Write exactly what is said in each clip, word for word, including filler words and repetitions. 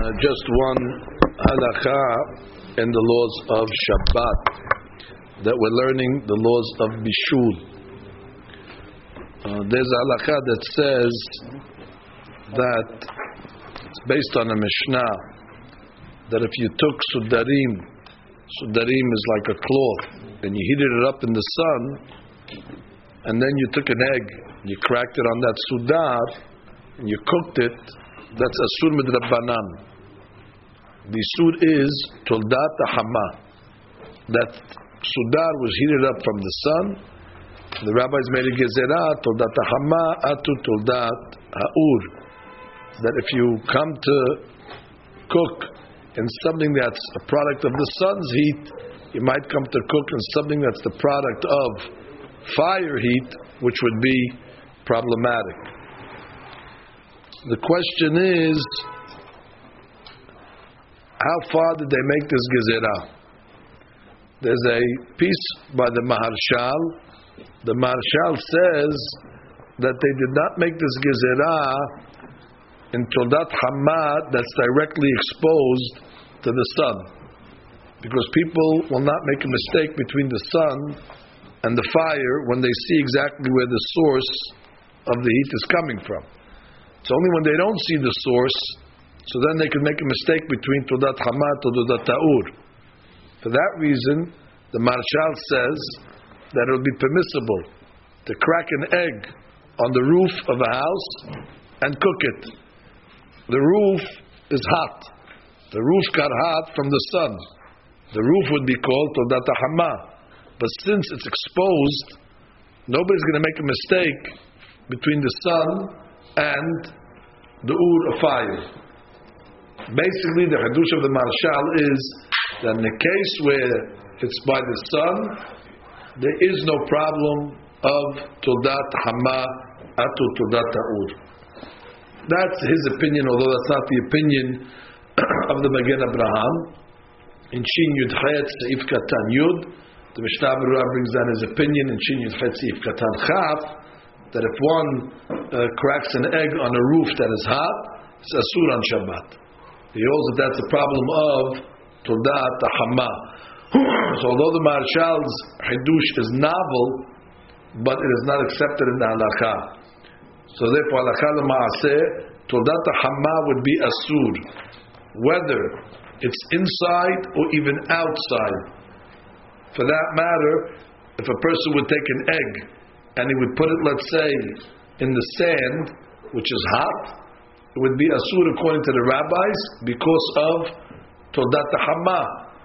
just one halakha in the laws of Shabbat, that we're learning the laws of Bishul. Uh, there's a halakha that says that it's based on a Mishnah, that if you took sudarim, sudarim is like a cloth, and you heated it up in the sun, and then you took an egg, you cracked it on that sudar, and you cooked it, that's asur midrabbanan. The isur is toldat hama. That sudar was heated up from the sun. The rabbis made a gezerah, toldat hama atu toldat ha'ur. That if you come to cook in something that's a product of the sun's heat, you might come to cook in something that's the product of fire heat, which would be problematic. The question is, how far did they make this gezerah? There's a piece by the Maharshal. The Maharshal says that they did not make this gezerah in Toldat Hamad that's directly exposed to the sun, because people will not make a mistake between the sun and the fire when they see exactly where the source of the heat is coming from. It's only when they don't see the source, so then they can make a mistake between Toldat Hamad and Toldat Ta'ur. For that reason, the Marshal says that it will be permissible to crack an egg on the roof of a house and cook it. The roof is hot. The roof got hot from the sun. The roof would be called Toldat Hamad. But since it's exposed, nobody's going to make a mistake between the sun and the ur of fire. Basically, the hadush of the Marshal is that in the case where it's by the sun, there is no problem of Toldat Hama atu Toldat Ta'ur. That's his opinion, although that's not the opinion of the Magen Abraham. In Shin Yud Chet Seif Katan Yud, the Mishnah Berurah brings down his opinion in Shin Yud Chet Seif Katan Chav, that if one uh, cracks an egg on a roof that is hot, it's asur on Shabbat. He holds that that's a problem of Toldat Hama. So although the Marshal's Hidush is novel, but it is not accepted in the halakha. So therefore, halakha l'ma'aseh, Toldat Hama would be asur, whether it's inside or even outside. For that matter, if a person would take an egg and he would put it, let's say, in the sand, which is hot, it would be asur according to the rabbis because of Toldat Hama.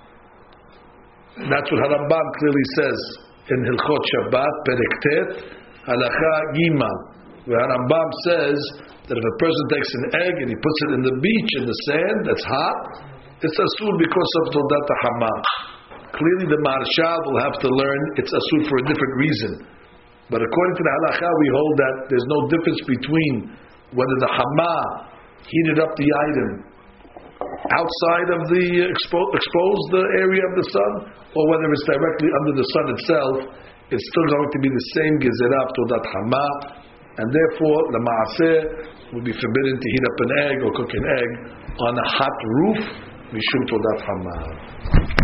That's what Harambam clearly says in Hilchot Shabbat, Perek Tet, Halakha Gimal, where Harambam says that if a person takes an egg and he puts it in the beach, in the sand that's hot, it's asur because of Toldat Hama. Clearly the Marshal will have to learn it's asur for a different reason. But according to the halakha, we hold that there's no difference between whether the hama heated up the item outside of the expo- exposed area of the sun, or whether it's directly under the sun itself. It's still going to be the same gezerah to that hama, and therefore the ma'aseh would be forbidden to heat up an egg or cook an egg on a hot roof mishum to that hama.